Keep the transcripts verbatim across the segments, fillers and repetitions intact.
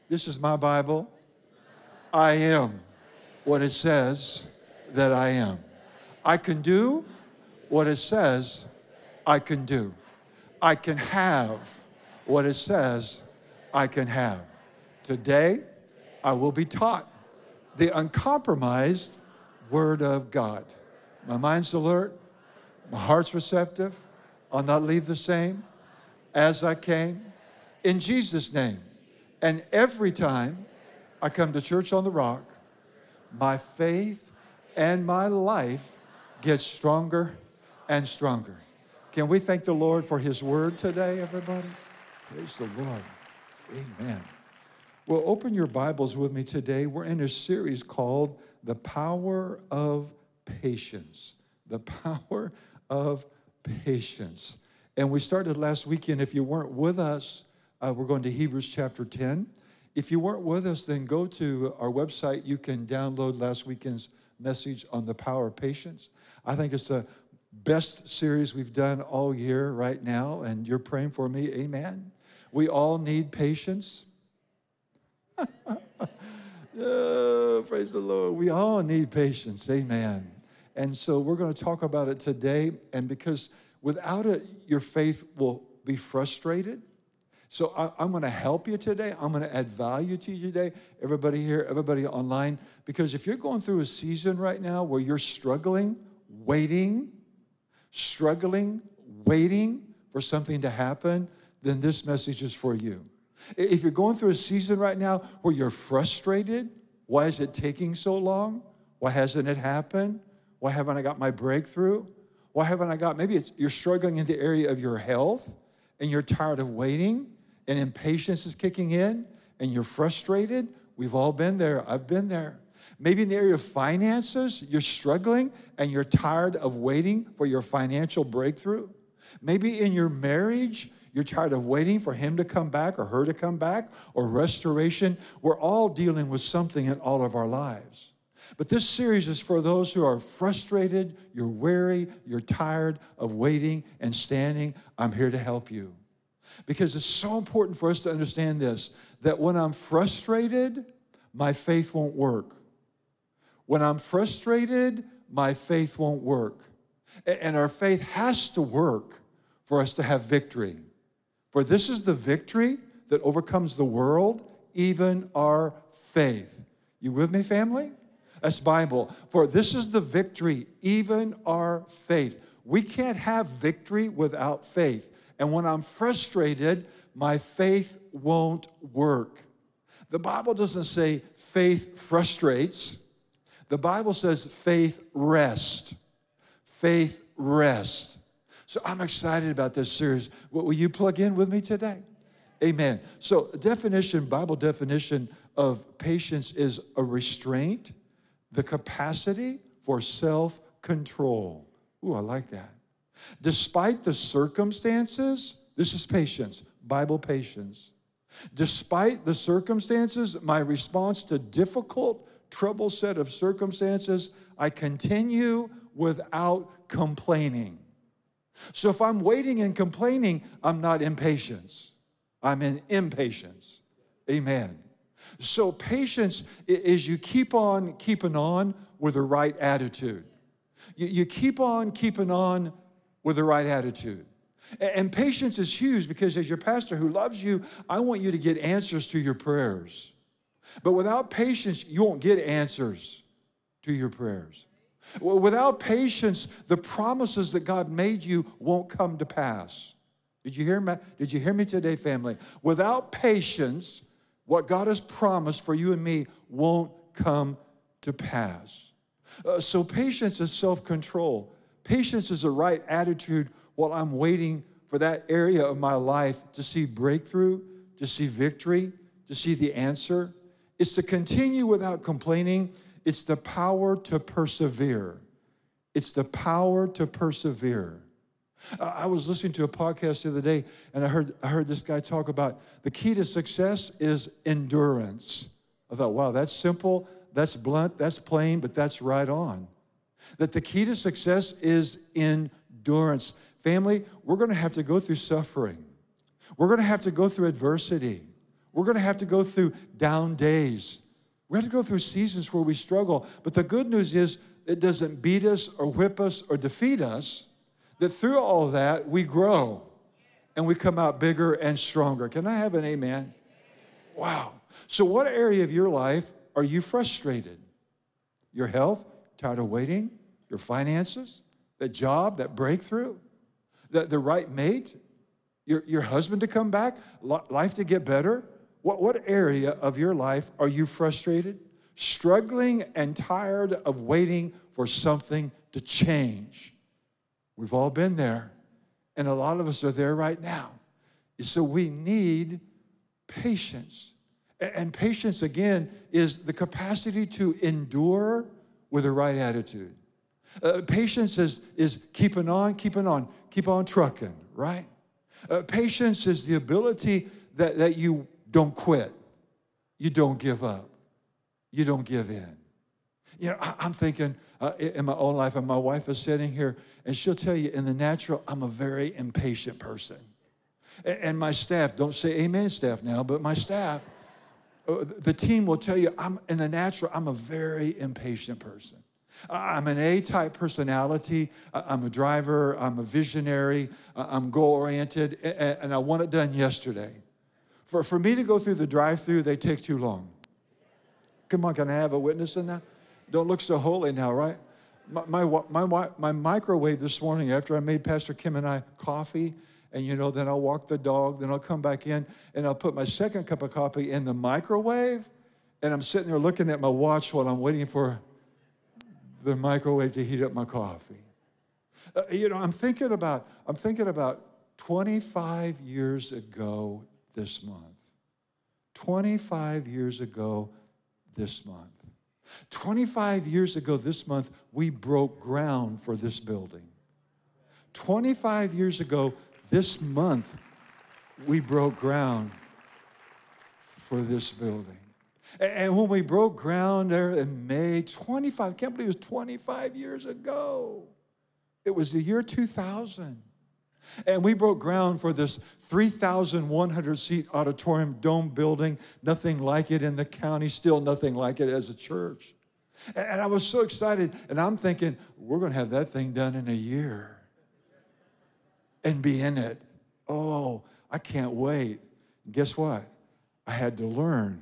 This is my Bible. I am what it says that I am. I can do what it says I can do. I can have what it says I can have. Today, I will be taught the uncompromised Word of God. My mind's alert. My heart's receptive. I'll not leave the same as I came. In Jesus' name. And every time I come to Church on the Rock, my faith and my life gets stronger and stronger. Can we thank the Lord for His Word today, everybody? Praise the Lord. Amen. Well, open your Bibles with me today. We're in a series called The Power of Patience. The Power of Patience. And we started last weekend. If you weren't with us, uh, we're going to Hebrews chapter ten. If you weren't with us, then go to our website. You can download last weekend's message on the power of patience. I think it's the best series we've done all year right now, and you're praying for me. Amen. We all need patience. Oh, praise the Lord. We all need patience. Amen. And so we're going to talk about it today. And because without it, your faith will be frustrated. So I, I'm going to help you today. I'm going to add value to you today. Everybody here, everybody online. Because if you're going through a season right now where you're struggling, waiting, struggling, waiting for something to happen, then this message is for you. If you're going through a season right now where you're frustrated, why is it taking so long? Why hasn't it happened? Why haven't I got my breakthrough? Why haven't I got, maybe it's, you're struggling in the area of your health and you're tired of waiting and impatience is kicking in and you're frustrated. We've all been there. I've been there. Maybe in the area of finances, you're struggling and you're tired of waiting for your financial breakthrough. Maybe in your marriage, you're tired of waiting for him to come back or her to come back or restoration. We're all dealing with something in all of our lives. But this series is for those who are frustrated, you're weary, you're tired of waiting and standing. I'm here to help you. Because it's so important for us to understand this, that when I'm frustrated, my faith won't work. When I'm frustrated, my faith won't work. And our faith has to work for us to have victory. For this is the victory that overcomes the world, even our faith. You with me, family? That's Bible. For this is the victory, even our faith. We can't have victory without faith. And when I'm frustrated, my faith won't work. The Bible doesn't say faith frustrates. The Bible says faith rests. Faith rests. So I'm excited about this series. Will you plug in with me today? Amen. So definition, Bible definition of patience is a restraint, the capacity for self-control. Ooh, I like that. Despite the circumstances, this is patience, Bible patience. Despite the circumstances, my response to difficult, troubled set of circumstances, I continue without complaining. So if I'm waiting and complaining, I'm not in patience. I'm in impatience. Amen. So patience is you keep on keeping on with the right attitude. You, you keep on keeping on with the right attitude. And, and patience is huge because as your pastor who loves you, I want you to get answers to your prayers. But without patience, you won't get answers to your prayers. Without patience, the promises that God made you won't come to pass. Did you hear me? Did you hear me today, family? Without patience, what God has promised for you and me won't come to pass. Uh, so patience is self-control. Patience is the right attitude while I'm waiting for that area of my life to see breakthrough, to see victory, to see the answer. It's to continue without complaining. It's the power to persevere. It's the power to persevere. I was listening to a podcast the other day, and I heard, I heard this guy talk about the key to success is endurance. I thought, wow, that's simple, that's blunt, that's plain, but that's right on. That the key to success is endurance. Family, we're going to have to go through suffering. We're going to have to go through adversity. We're We're going to have to go through down days. We have to go through seasons where we struggle. But the good news is it doesn't beat us or whip us or defeat us. That through all that, we grow and we come out bigger and stronger. Can I have an amen? Wow. So what area of your life are you frustrated? Your health, tired of waiting? Your finances? That job, that breakthrough? The, the right mate? Your, your husband to come back? Life to get better? What, what area of your life are you frustrated? Struggling and tired of waiting for something to change? We've all been there. And a lot of us are there right now. So we need patience. And patience, again, is the capacity to endure with the right attitude. Uh, patience is, is keeping on, keeping on, keep on trucking, right? Uh, patience is the ability that, that you don't quit. You don't give up. You don't give in. You know, I, I'm thinking uh, in my own life, and my wife is sitting here, and she'll tell you in the natural, I'm a very impatient person. And, and my staff, don't say amen, staff now, but my staff, uh, the team will tell you, I'm in the natural, I'm a very impatient person. I'm an A-type personality. I'm a driver. I'm a visionary. I'm goal-oriented, and I want it done yesterday. For, for me to go through the drive-through, they take too long. Come on, can I have a witness in that? Don't look so holy now, right? My, my, my, my microwave this morning, after I made Pastor Kim and I coffee, and, you know, then I'll walk the dog, then I'll come back in, and I'll put my second cup of coffee in the microwave, and I'm sitting there looking at my watch while I'm waiting for the microwave to heat up my coffee. Uh, you know, I'm thinking about, I'm thinking about twenty-five years ago this month. twenty-five years ago this month. twenty-five years ago this month, we broke ground for this building. twenty-five years ago this month, we broke ground for this building. And when we broke ground there in May, twenty-five, I can't believe it was twenty-five years ago. It was the year two thousand. And we broke ground for this three thousand one hundred seat auditorium dome building, nothing like it in the county, still nothing like it as a church. And I was so excited, and I'm thinking, we're going to have that thing done in a year and be in it. Oh, I can't wait. And guess what? I had to learn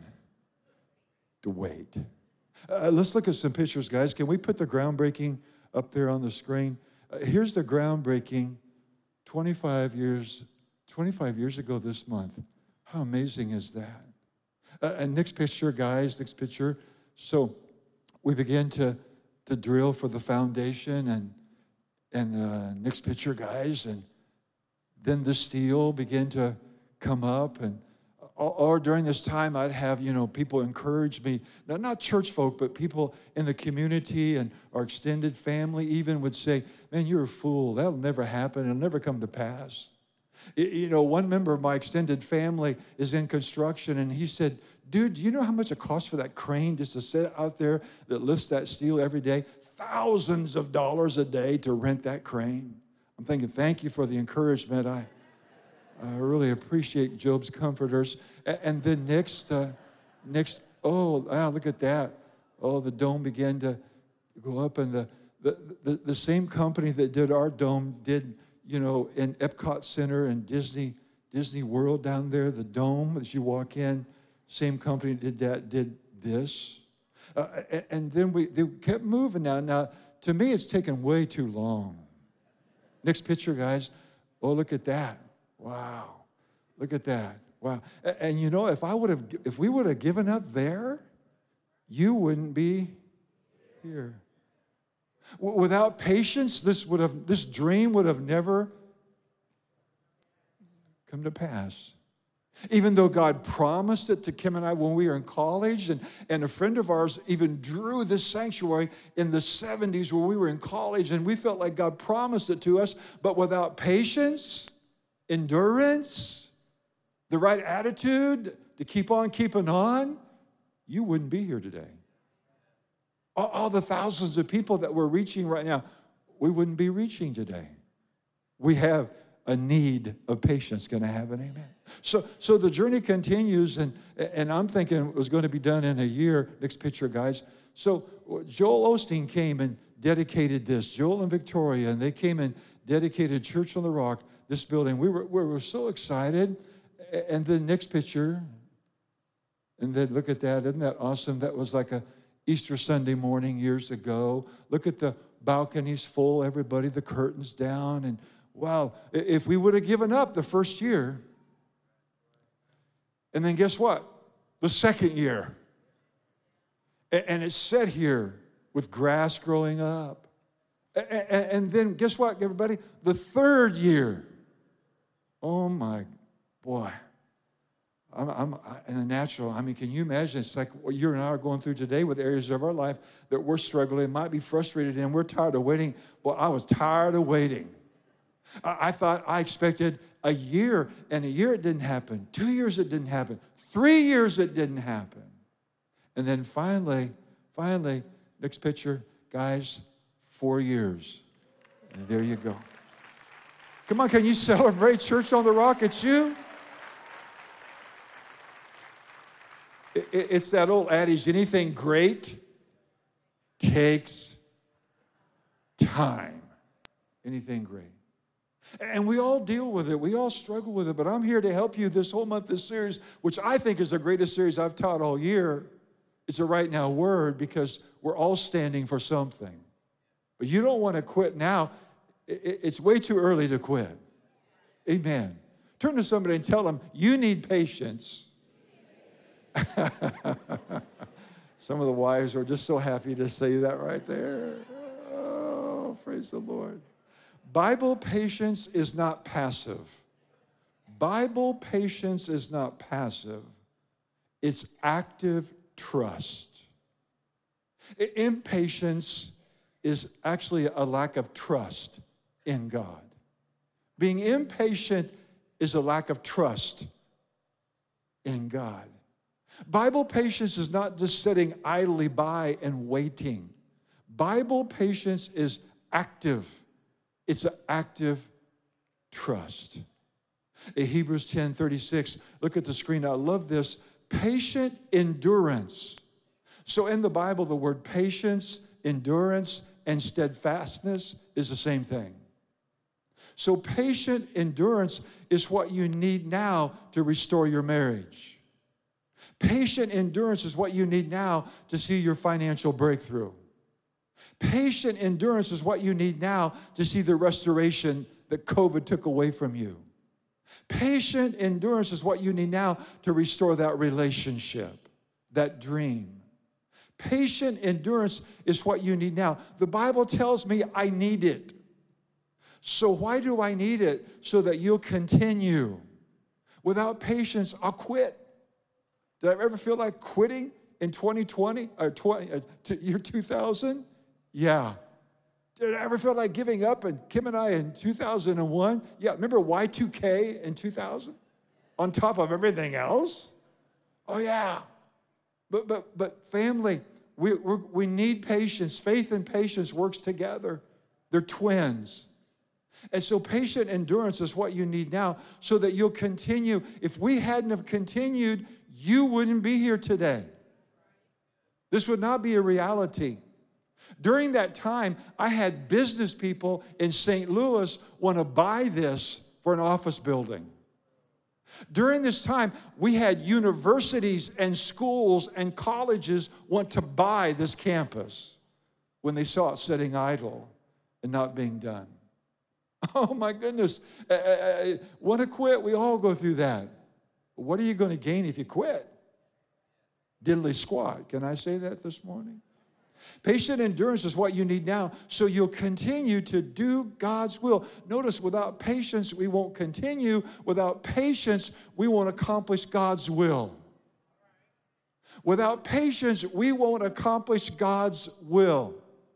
to wait. Uh, let's look at some pictures, guys. Can we put the groundbreaking up there on the screen? Uh, here's the groundbreaking twenty-five years, twenty-five years ago this month. How amazing is that? Uh, and next picture, guys, next picture. So we begin to, to drill for the foundation, and, and uh, next picture, guys, and then the steel began to come up, and or during this time, I'd have, you know, people encourage me, now, not church folk, but people in the community and our extended family even would say, man, you're a fool. That'll never happen. It'll never come to pass. You know, one member of my extended family is in construction, and he said, dude, do you know how much it costs for that crane just to sit out there that lifts that steel every day? Thousands of dollars a day to rent that crane. I'm thinking, thank you for the encouragement. I I really appreciate Job's comforters. And then next, uh, next, oh, wow, look at that. Oh, the dome began to go up, and the, the, the, the same company that did our dome did, you know, in Epcot Center and Disney, Disney World down there, the dome, as you walk in, same company did that, did this. Uh, and then we they kept moving now. Now, to me, it's taken way too long. Next picture, guys. Oh, look at that. Wow, look at that. Wow. And, and you know, if I would have, if we would have given up there, you wouldn't be here. W- without patience, this would have, this dream would have never come to pass. Even though God promised it to Kim and I when we were in college, and, and a friend of ours even drew this sanctuary in the seventies when we were in college, and we felt like God promised it to us, but without patience, endurance, the right attitude to keep on keeping on, you wouldn't be here today. All, all the thousands of people that we're reaching right now, we wouldn't be reaching today. We have a need of patience going to have an amen? So, so the journey continues, and, and I'm thinking it was going to be done in a year. Next picture, guys. So Joel Osteen came and dedicated this, Joel and Victoria, and they came and dedicated Church on the Rock, this building. We were, we were so excited. And then next picture, and then look at that. Isn't that awesome? That was like a Easter Sunday morning years ago. Look at the balconies full, everybody, the curtains down. And wow, if we would have given up the first year, and then guess what? The second year. And it's set here with grass growing up. And then guess what, everybody? The third year. Oh my boy. I'm, I'm in the natural. I mean, can you imagine? It's like what you and I are going through today with areas of our life that we're struggling, might be frustrated in. We're tired of waiting. Well, I was tired of waiting. I, I thought I expected a year, and a year it didn't happen. Two years it didn't happen. Three years it didn't happen. And then finally, finally, next picture, guys, four years. And there you go. Come on, can you celebrate Church on the Rock? It's you. It's that old adage, anything great takes time. Anything great. And we all deal with it. We all struggle with it. But I'm here to help you this whole month, this series, which I think is the greatest series I've taught all year. It's a right now word because we're all standing for something. But you don't want to quit now. It's way too early to quit. Amen. Turn to somebody and tell them, you need patience. Some of the wives are just so happy to say that right there. Oh, praise the Lord. Bible patience is not passive. Bible patience is not passive. It's active trust. Impatience is actually a lack of trust in God. Being impatient is a lack of trust in God. Bible patience is not just sitting idly by and waiting. Bible patience is active. It's an active trust. In Hebrews ten thirty-six, look at the screen. I love this. Patient endurance. So in the Bible, the word patience, endurance, and steadfastness is the same thing. So patient endurance is what you need now to restore your marriage. Patient endurance is what you need now to see your financial breakthrough. Patient endurance is what you need now to see the restoration that COVID took away from you. Patient endurance is what you need now to restore that relationship, that dream. Patient endurance is what you need now. The Bible tells me I need it. So why do I need it? So that you'll continue. Without patience, I'll quit. Did I ever feel like quitting in twenty twenty or twenty, uh, year two thousand? Yeah. Did I ever feel like giving up? And Kim and I in two thousand one? Yeah, remember Y two K in two thousand? On top of everything else? Oh, yeah. But but but family, we we're, we need patience. Faith and patience works together. They're twins. And so patient endurance is what you need now so that you'll continue. If we hadn't have continued, you wouldn't be here today. This would not be a reality. During that time, I had business people in Saint Louis want to buy this for an office building. During this time, we had universities and schools and colleges want to buy this campus when they saw it sitting idle and not being done. Oh my goodness. I, I, I want to quit? We all go through that. What are you going to gain if you quit? Diddly squat. Can I say that this morning? Patient endurance is what you need now, so you'll continue to do God's will. Notice, without patience, we won't continue. Without patience, we won't accomplish God's will. Without patience, we won't accomplish God's will.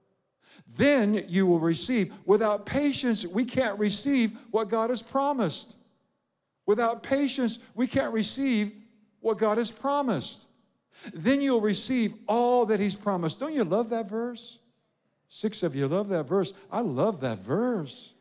Then you will receive. Without patience, we can't receive what God has promised. Without patience, we can't receive what God has promised. Then you'll receive all that He's promised. Don't you love that verse? Six of you love that verse. I love that verse.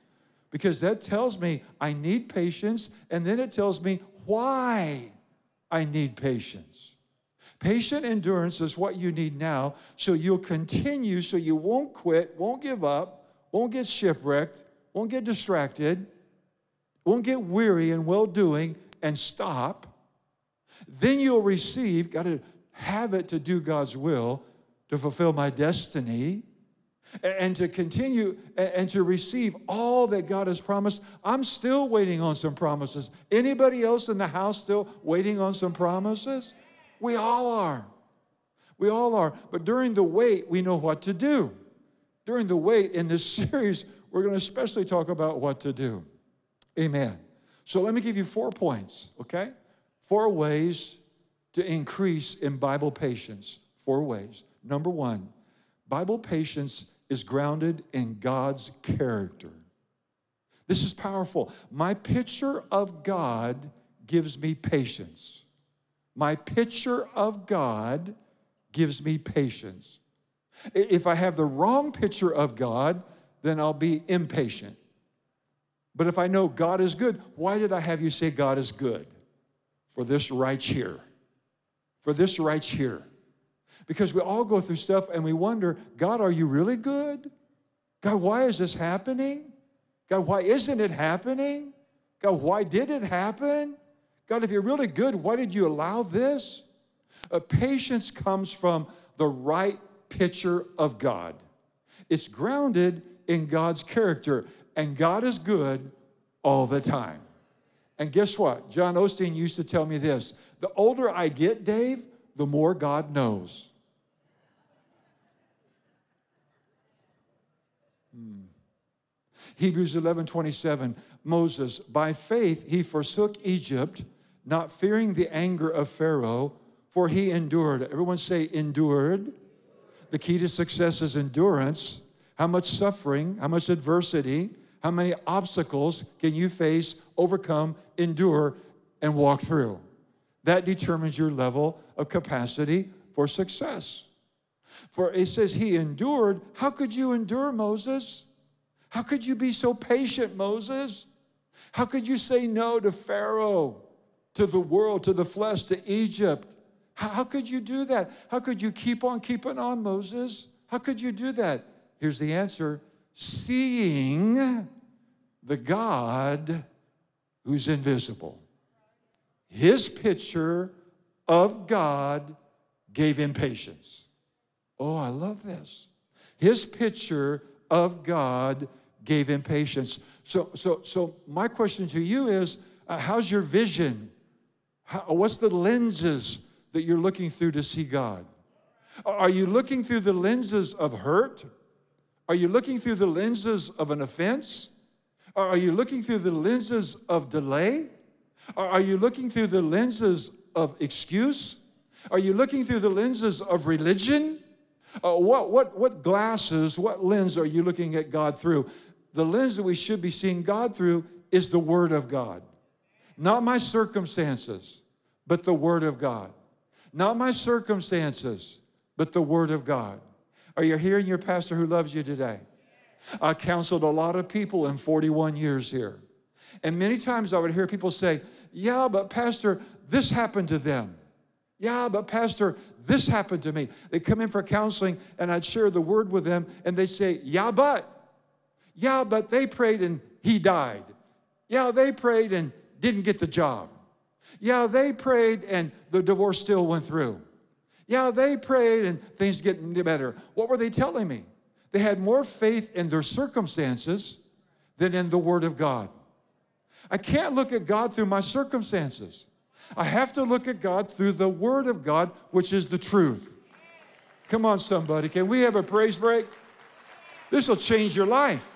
because that tells me I need patience, and then it tells me why I need patience. Patient endurance is what you need now, so you'll continue, so you won't quit, won't give up, won't get shipwrecked, won't get distracted, won't get weary in well-doing and stop. Then you'll receive, got to have it to do God's will, to fulfill my destiny, and to continue and to receive all that God has promised. I'm still waiting on some promises. Anybody else in the house still waiting on some promises? We all are. We all are. But during the wait, we know what to do. During the wait in this series, we're going to especially talk about what to do. Amen. So let me give you four points, okay? Four ways to increase in Bible patience. Four ways. Number one, Bible patience is grounded in God's character. This is powerful. My picture of God gives me patience. My picture of God gives me patience. If I have the wrong picture of God, then I'll be impatient. But if I know God is good, why did I have you say God is good? For this right here. For this right here. Because we all go through stuff and we wonder, God, are you really good? God, why is this happening? God, why isn't it happening? God, why did it happen? God, if you're really good, why did you allow this? Uh, patience comes from the right picture of God. It's grounded in God's character, and God is good all the time. And guess what? John Osteen used to tell me this: the older I get, Dave, the more God knows. Hmm. Hebrews eleven twenty-seven, Moses, by faith he forsook Egypt, not fearing the anger of Pharaoh, for he endured. Everyone say endured. The key to success is endurance. How much suffering, how much adversity, how many obstacles can you face, overcome, endure, and walk through? That determines your level of capacity for success. For it says he endured. How could you endure, Moses? How could you be so patient, Moses? How could you say no to Pharaoh, to the world, to the flesh, to Egypt? How, how could you do that? How could you keep on keeping on, Moses? How could you do that? Here's the answer: seeing the God who's invisible. His picture of God gave him patience. Oh, I love this. His picture of God gave him patience. So, so, so my question to you is, uh, how's your vision? How, what's the lenses that you're looking through to see God? Are you looking through the lenses of hurt? Are you looking through the lenses of an offense? Are you looking through the lenses of delay? Are you looking through the lenses of excuse? Are you looking through the lenses of religion? Uh, what, what, what glasses, what lens are you looking at God through? The lens that we should be seeing God through is the Word of God. Not my circumstances, but the Word of God. Not my circumstances, but the Word of God. Are you hearing your pastor who loves you today? I counseled a lot of people in forty-one years here. And many times I would hear people say, yeah, but Pastor, this happened to them. Yeah, but Pastor, this happened to me. They come in for counseling and I'd share the word with them and they say, yeah, but. Yeah, but they prayed and he died. Yeah, they prayed and didn't get the job. Yeah, they prayed and the divorce still went through. Yeah, they prayed and things getting better. What were they telling me? They had more faith in their circumstances than in the Word of God. I can't look at God through my circumstances. I have to look at God through the Word of God, which is the truth. Come on, somebody. Can we have a praise break? This will change your life.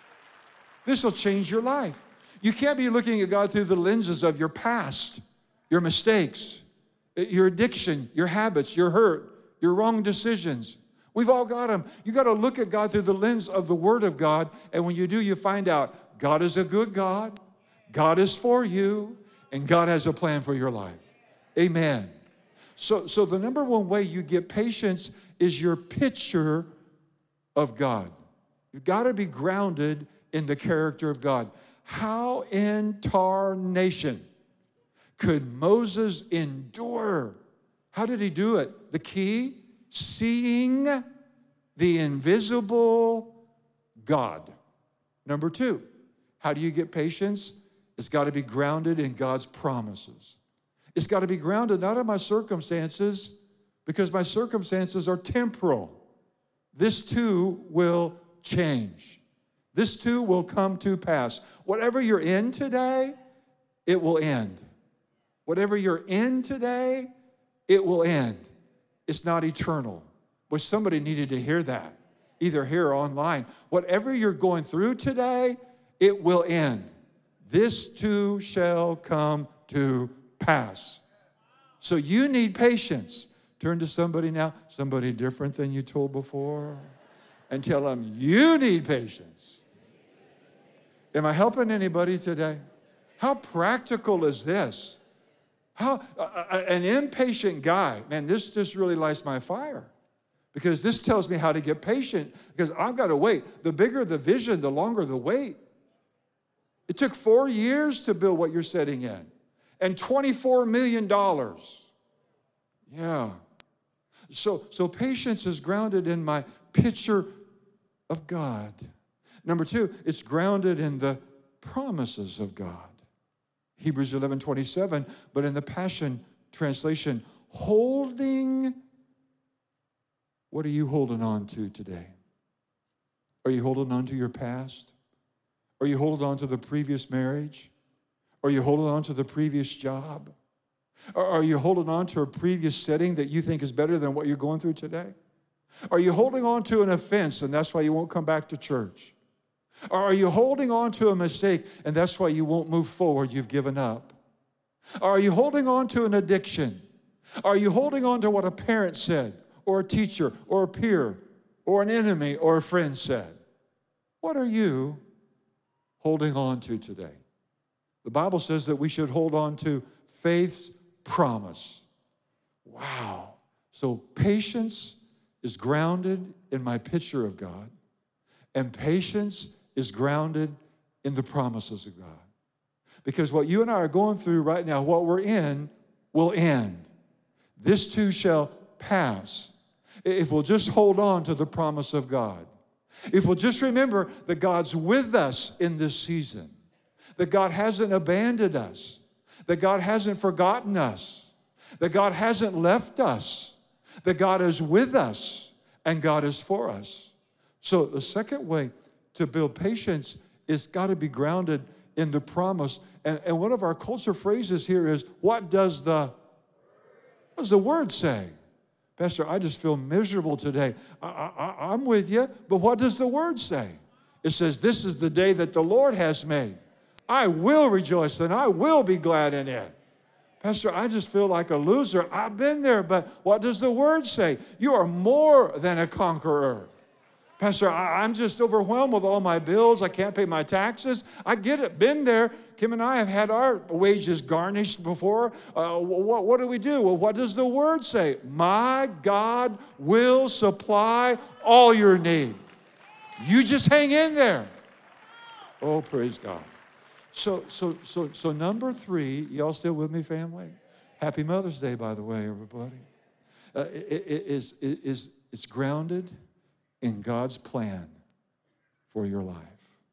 This will change your life. You can't be looking at God through the lenses of your past, your mistakes, your addiction, your habits, your hurt, your wrong decisions. We've all got them. You got to look at God through the lens of the Word of God, and when you do, you find out God is a good God, God is for you, and God has a plan for your life. Amen. So, so the number one way you get patience is your picture of God. You've got to be grounded in the character of God. How in tarnation could Moses endure? How did he do it? The key, seeing the invisible God. Number two, how do you get patience? It's got to be grounded in God's promises. It's got to be grounded not in my circumstances, because my circumstances are temporal. This too will change. This too will come to pass. Whatever you're in today, it will end. Whatever you're in today, it will end. It's not eternal. But somebody needed to hear that, either here or online. Whatever you're going through today, it will end. This too shall come to pass. So you need patience. Turn to somebody now, somebody different than you told before, and tell them, you need patience. Am I helping anybody today? How practical is this? How uh, an impatient guy, man, this just really lights my fire, because this tells me how to get patient, because I've got to wait. The bigger the vision, the longer the wait. It took four years to build what you're sitting in, and twenty-four million dollars. Yeah. So, so patience is grounded in my picture of God. Number two, it's grounded in the promises of God. Hebrews eleven twenty-seven, but in the Passion Translation, holding, what are you holding on to today? Are you holding on to your past? Are you holding on to the previous marriage? Are you holding on to the previous job? Or are you holding on to a previous setting that you think is better than what you're going through today? Are you holding on to an offense and that's why you won't come back to church? Or are you holding on to a mistake and that's why you won't move forward, you've given up? Or are you holding on to an addiction? Are you holding on to what a parent said, or a teacher, or a peer, or an enemy, or a friend said? What are you holding on to today? The Bible says that we should hold on to faith's promise. Wow. So patience is grounded in my picture of God, and patience is grounded in the promises of God. Because what you and I are going through right now, what we're in, will end. This too shall pass. If we'll just hold on to the promise of God. If we'll just remember that God's with us in this season, that God hasn't abandoned us, that God hasn't forgotten us, that God hasn't left us, that God is with us, and God is for us. So the second way to build patience is got to be grounded in the promise. And, and one of our culture phrases here is, what does the, what does the word say? Pastor, I just feel miserable today. I, I, I'm with you, but what does the word say? It says, this is the day that the Lord has made. I will rejoice and I will be glad in it. Pastor, I just feel like a loser. I've been there, but what does the word say? You are more than a conqueror. Pastor, I, I'm just overwhelmed with all my bills. I can't pay my taxes. I get it. Been there. Kim and I have had our wages garnished before. Uh, what, what do we do? Well, what does the word say? My God will supply all your need. You just hang in there. Oh, praise God. So, so, so, so number three, y'all still with me, family? Happy Mother's Day, by the way, everybody. Uh, it, it, is, it is, it's grounded in God's plan for your life.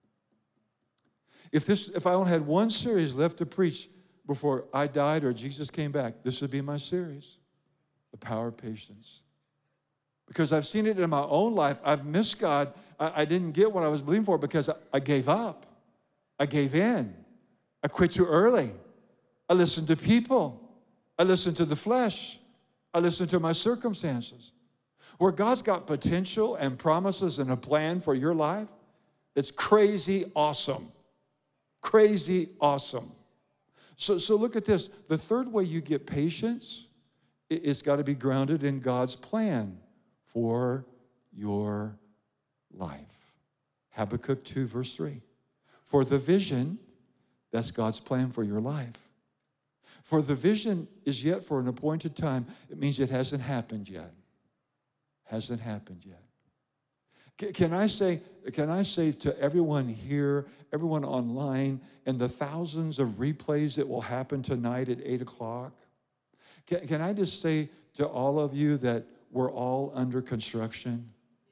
If this, if I only had one series left to preach before I died or Jesus came back, this would be my series, The Power of Patience. Because I've seen it in my own life. I've missed God. I, I didn't get what I was believing for because I, I gave up. I gave in. I quit too early. I listened to people. I listened to the flesh. I listened to my circumstances. Where God's got potential and promises and a plan for your life, it's crazy awesome. Crazy awesome. So, so look at this. The third way you get patience, it's got to be grounded in God's plan for your life. Habakkuk two, verse three. For the vision, that's God's plan for your life. For the vision is yet for an appointed time. It means it hasn't happened yet. Hasn't happened yet. Can, can I say, can I say to everyone here, everyone online, and the thousands of replays that will happen tonight at eight o'clock, can, can I just say to all of you that we're all under construction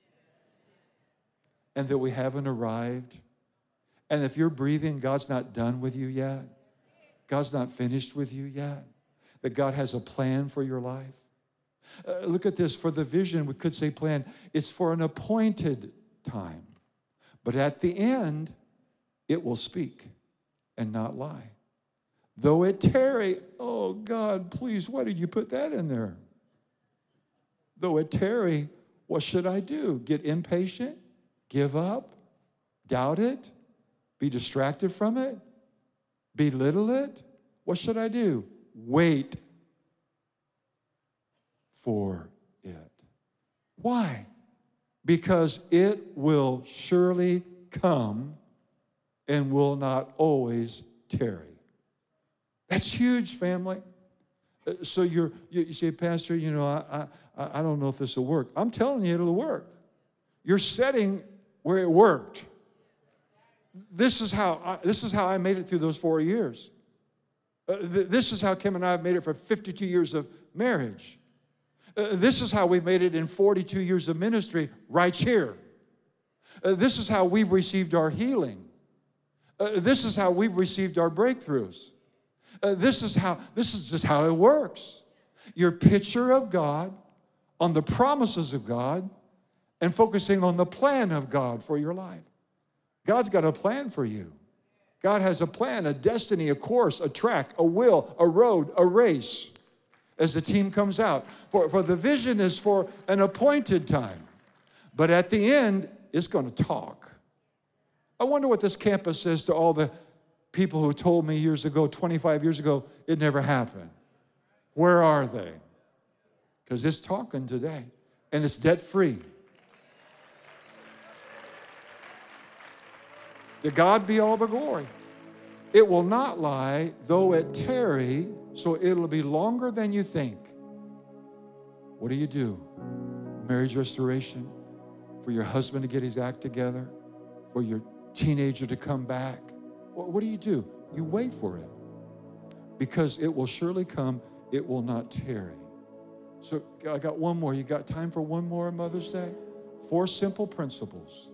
and that we haven't arrived? And if you're breathing, God's not done with you yet. God's not finished with you yet. That God has a plan for your life. Uh, look at this. For the vision, we could say plan. It's for an appointed time. But at the end, it will speak and not lie. Though it tarry, oh God, please, why did you put that in there? Though it tarry, what should I do? Get impatient? Give up? Doubt it? Be distracted from it? Belittle it? What should I do? Wait for it. Why? Because it will surely come and will not always tarry. That's huge, family. So you're, you say, Pastor, you know, I, I, I don't know if this will work. I'm telling you, it'll work. You're setting where it worked. This is how I, this is how I made it through those four years. Uh, th- this is how Kim and I have made it for fifty-two years of marriage. Uh, this is how we've made it in forty-two years of ministry right here. Uh, this is how we've received our healing. Uh, this is how we've received our breakthroughs. Uh, this is how, this is just how it works. Your picture of God, on the promises of God, and focusing on the plan of God for your life. God's got a plan for you. God has a plan, a destiny, a course, a track, a will, a road, a race as the team comes out. For, for the vision is for an appointed time. But at the end, it's going to talk. I wonder what this campus says to all the people who told me years ago, twenty-five years ago, it never happened. Where are they? Because it's talking today, and it's debt-free. To God be all the glory. It will not lie, though it tarry, so it'll be longer than you think. What do you do? Marriage restoration, for your husband to get his act together, for your teenager to come back. What do you do? You wait for it, because it will surely come. It will not tarry. So I got one more. You got time for one more on Mother's Day? Four simple principles.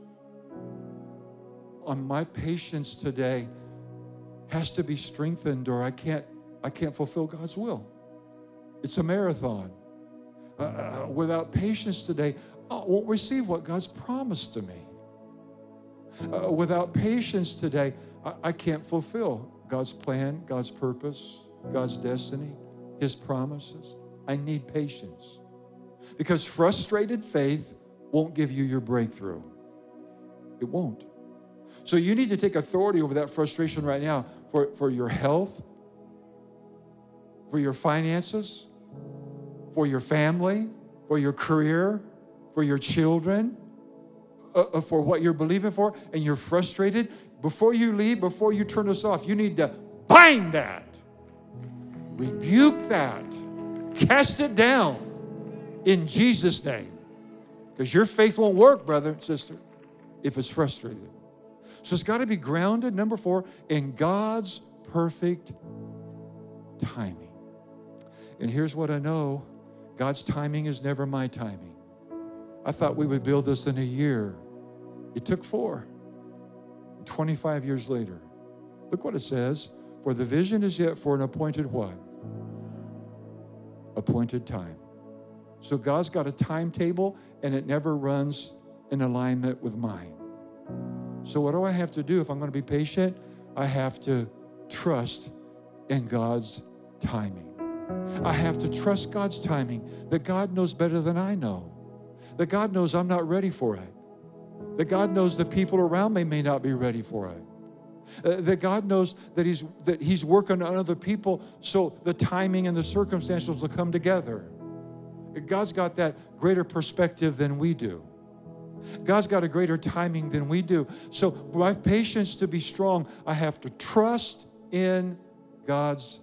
On my patience today has to be strengthened, or I can't, I can't fulfill God's will. It's a marathon. Uh, uh, without patience today, I won't receive what God's promised to me. Uh, without patience today, I, I can't fulfill God's plan, God's purpose, God's destiny, His promises. I need patience. Because frustrated faith won't give you your breakthrough. It won't. So you need to take authority over that frustration right now for, for your health, for your finances, for your family, for your career, for your children, uh, for what you're believing for, and you're frustrated. Before you leave, before you turn us off, you need to bind that, rebuke that, cast it down in Jesus' name. Because your faith won't work, brother and sister, if it's frustrated. So it's got to be grounded, number four, in God's perfect timing. And here's what I know. God's timing is never my timing. I thought we would build this in a year. It took four. twenty-five years later. Look what it says. For the vision is yet for an appointed what? Appointed time. So God's got a timetable, and it never runs in alignment with mine. So what do I have to do if I'm going to be patient? I have to trust in God's timing. I have to trust God's timing, that God knows better than I know, that God knows I'm not ready for it, that God knows the people around me may not be ready for it, uh, that God knows that he's, that he's working on other people so the timing and the circumstances will come together. God's got that greater perspective than we do. God's got a greater timing than we do. So for my patience to be strong, I have to trust in God's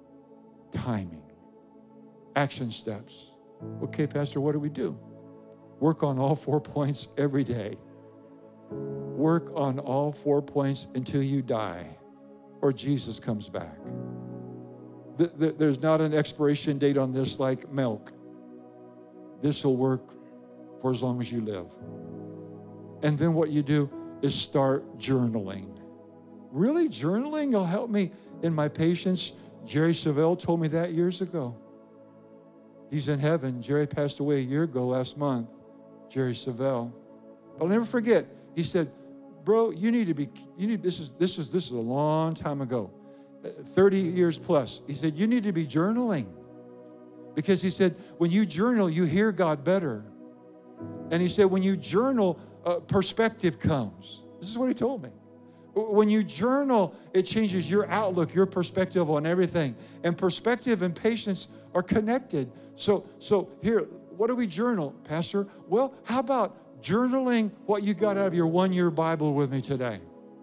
timing. Action steps. Okay, Pastor, what do we do? Work on all four points every day. Work on all four points until you die or Jesus comes back. The, the, there's not an expiration date on this like milk. This will work for as long as you live. And then what you do is start journaling. Really, journaling will help me in my patience. Jerry Savelle told me that years ago. He's in heaven. Jerry passed away a year ago last month, Jerry Savelle. But I'll never forget. He said, bro, you need to be, you need, this is, this is, this is a long time ago, thirty years plus. He said, you need to be journaling. Because he said, when you journal, you hear God better. And he said, when you journal, uh, perspective comes. This is what he told me. When you journal, it changes your outlook, your perspective on everything. And perspective and patience are connected. So, so here, what do we journal, Pastor? Well, how about journaling what you got out of your one-year Bible with me today?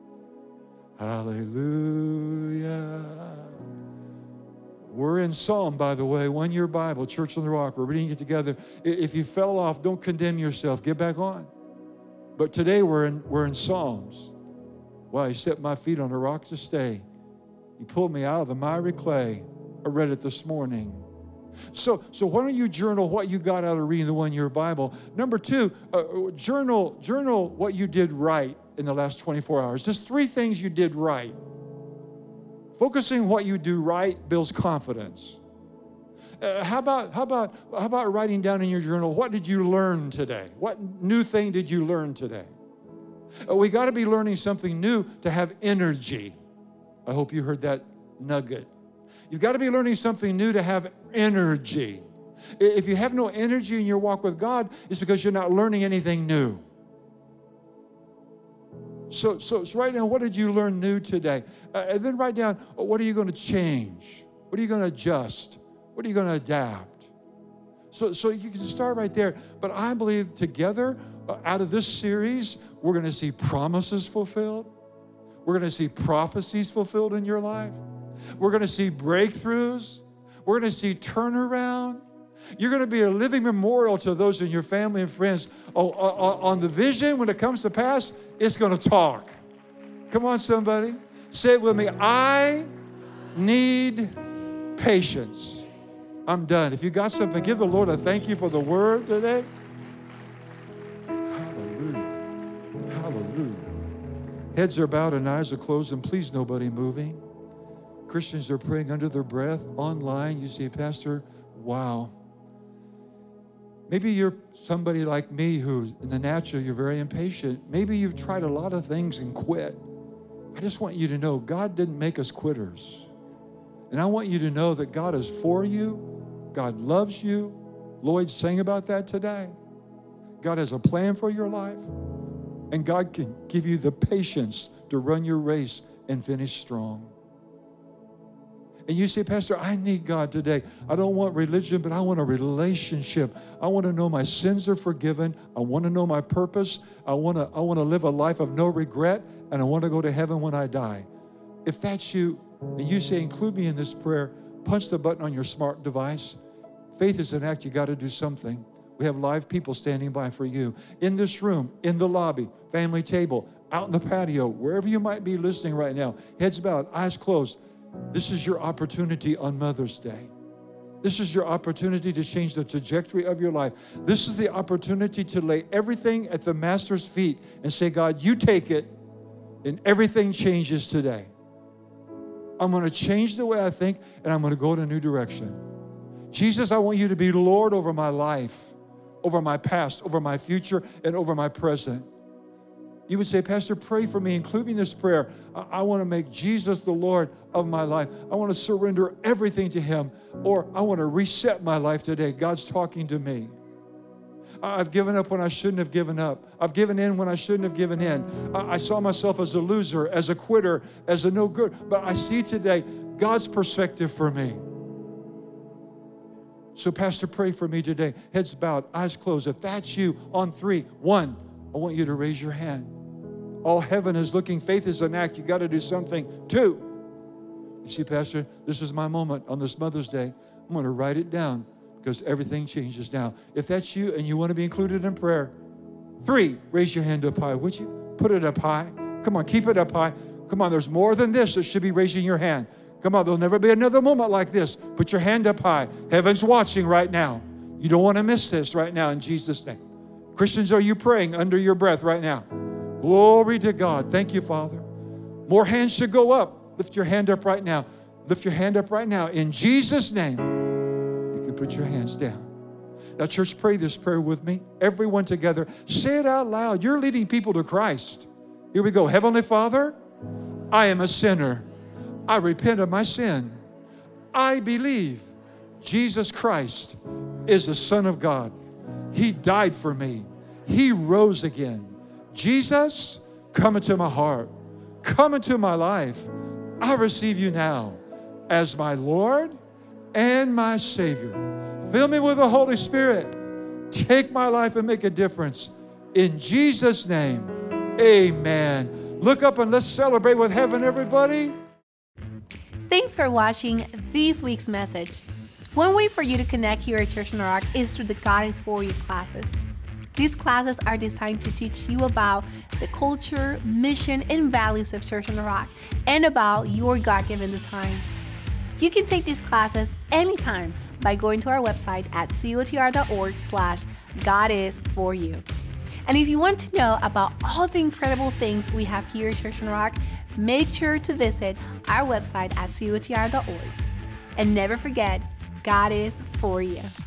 Hallelujah. We're in Psalm, by the way, one-year Bible, Church on the Rock. We're reading it together. If you fell off, don't condemn yourself. Get back on. But today we're in, we're in Psalms. Wow, he set my feet on a rock to stay. He pulled me out of the miry clay. I read it this morning. So, so why don't you journal what you got out of reading the one-year Bible? Number two, uh, journal, journal what you did right in the last twenty-four hours. Just three things you did right. Focusing what you do right builds confidence. Uh, how about, how about, how about writing down in your journal, what did you learn today? What new thing did you learn today? Uh, we got to be learning something new to have energy. I hope you heard that nugget. You've got to be learning something new to have energy. If you have no energy in your walk with God, it's because you're not learning anything new. So, so, so write down, what did you learn new today? Uh, and then write down, what are you going to change? What are you going to adjust? What are you going to adapt? So, so you can start right there. But I believe together, uh, out of this series, we're going to see promises fulfilled. We're going to see prophecies fulfilled in your life. We're going to see breakthroughs. We're going to see turnaround. You're going to be a living memorial to those in your family and friends. Oh, on, on the vision, when it comes to pass, it's going to talk. Come on, somebody. Say it with me. I need patience. I'm done. If you got something, give the Lord a thank you for the word today. Hallelujah. Hallelujah. Heads are bowed and eyes are closed, and please nobody moving. Christians are praying under their breath online. You say, Pastor, wow. Maybe you're somebody like me who, in the natural, you're very impatient. Maybe you've tried a lot of things and quit. I just want you to know God didn't make us quitters. And I want you to know that God is for you. God loves you. Lloyd sang about that today. God has a plan for your life. And God can give you the patience to run your race and finish strong. And you say, Pastor, I need God today. I don't want religion, but I want a relationship. I want to know my sins are forgiven. I want to know my purpose. I want to, I want to live a life of no regret, and I want to go to heaven when I die. If that's you, and you say, include me in this prayer, punch the button on your smart device. Faith is an act. You got to do something. We have live people standing by for you. In this room, in the lobby, family table, out in the patio, wherever you might be listening right now, heads bowed, eyes closed. This is your opportunity on Mother's Day. This is your opportunity to change the trajectory of your life. This is the opportunity to lay everything at the Master's feet and say, God, you take it, and everything changes today. I'm going to change the way I think, and I'm going to go in a new direction. Jesus, I want you to be Lord over my life, over my past, over my future, and over my present. You would say, Pastor, pray for me, include me in this prayer. I, I want to make Jesus the Lord of my life. I want to surrender everything to him, or I want to reset my life today. God's talking to me. I've given up when I shouldn't have given up. I've given in when I shouldn't have given in. I, I saw myself as a loser, as a quitter, as a no good. But I see today God's perspective for me. So, Pastor, pray for me today. Heads bowed, eyes closed. If that's you, on three, one, I want you to raise your hand. All heaven is looking. Faith is an act. You got to do something. Two, you see, Pastor, this is my moment on this Mother's Day. I'm going to write it down because everything changes now. If that's you and you want to be included in prayer, three, raise your hand up high, would you? Put it up high. Come on, keep it up high. Come on, there's more than this that should be raising your hand. Come on, there'll never be another moment like this. Put your hand up high. Heaven's watching right now. You don't want to miss this right now in Jesus' name. Christians, are you praying under your breath right now? Glory to God. Thank you, Father. More hands should go up. Lift your hand up right now. Lift your hand up right now. In Jesus' name, you can put your hands down. Now, church, pray this prayer with me. Everyone together. Say it out loud. You're leading people to Christ. Here we go. Heavenly Father, I am a sinner. I repent of my sin. I believe Jesus Christ is the Son of God. He died for me. He rose again. Jesus, come into my heart. Come into my life. I receive you now as my Lord and my Savior. Fill me with the Holy Spirit. Take my life and make a difference. In Jesus' name, amen. Look up and let's celebrate with heaven, everybody. Thanks for watching this week's message. One way for you to connect here at Church on the Rock is through the God is For You classes. These classes are designed to teach you about the culture, mission, and values of Church on the Rock and about your God-given design. You can take these classes anytime by going to our website at cotr.org slash God is for you. And if you want to know about all the incredible things we have here at Church on the Rock, make sure to visit our website at cotr dot org. And never forget, God is for you.